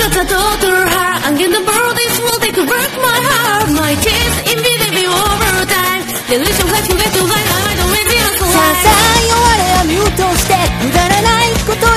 That's a total heart. I'm getting the world is will take a break my heart. My tears in me baby over time. Delusion has to get to light. I don't wait till so さあさあ弱れはミュートしてくだらないこと